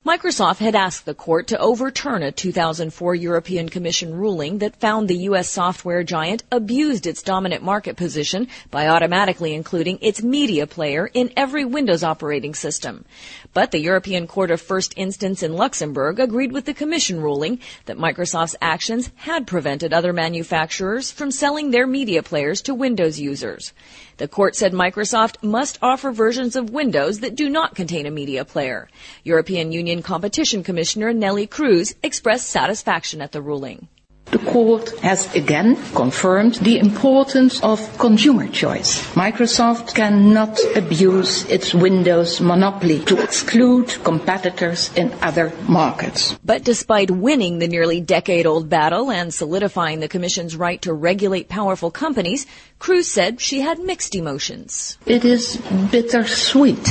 Microsoft had asked the court to overturn a 2004 European Commission ruling that found the U.S. software giant abused its dominant market position by automatically including its media player in every Windows operating system. But the European Court of First Instance in Luxembourg agreed with the Commission ruling that Microsoft's actions had prevented other manufacturers from selling their media players to Windows users. The court said Microsoft must offer versions of Windows that do not contain a media player. European Union Competition Commissioner Nelly Cruz expressed satisfaction at the ruling. The court has again confirmed the importance of consumer choice. Microsoft cannot abuse its Windows monopoly to exclude competitors in other markets. But despite winning the nearly decade-old battle and solidifying the Commission's right to regulate powerful companies, Cruz said she had mixed emotions. It is bittersweet.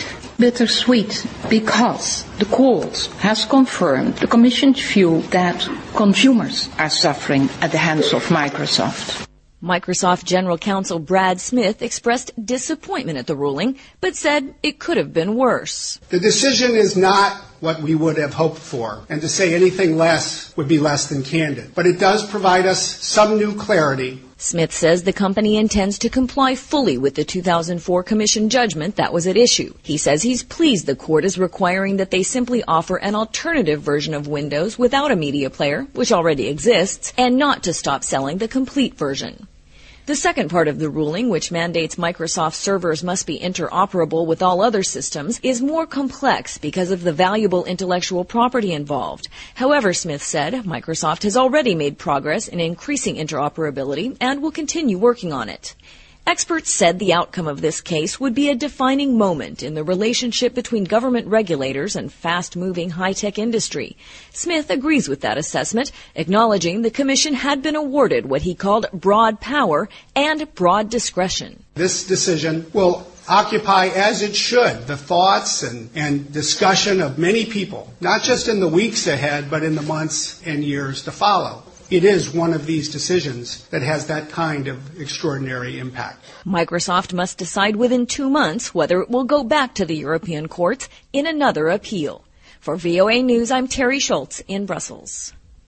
Bittersweet because the court has confirmed the Commission's view that consumers are suffering at the hands of Microsoft. Microsoft General Counsel Brad Smith expressed disappointment at the ruling, but said it could have been worse. The decision is not what we would have hoped for, and to say anything less would be less than candid. But it does provide us some new clarity. Smith says the company intends to comply fully with the 2004 Commission judgment that was at issue. He says he's pleased the court is requiring that they simply offer an alternative version of Windows without a media player, which already exists, and not to stop selling the complete version. The second part of the ruling, which mandates Microsoft servers must be interoperable with all other systems, is more complex because of the valuable intellectual property involved. However, Smith said, Microsoft has already made progress in increasing interoperability and will continue working on it. Experts said the outcome of this case would be a defining moment in the relationship between government regulators and fast-moving high-tech industry. Smith agrees with that assessment, acknowledging the Commission had been awarded what he called broad power and broad discretion. This decision will occupy, as it should, the thoughts and discussion of many people, not just in the weeks ahead, but in the months and years to follow. It is one of these decisions that has that kind of extraordinary impact. Microsoft must decide within 2 months whether it will go back to the European courts in another appeal. For VOA News, I'm Terry Schultz in Brussels.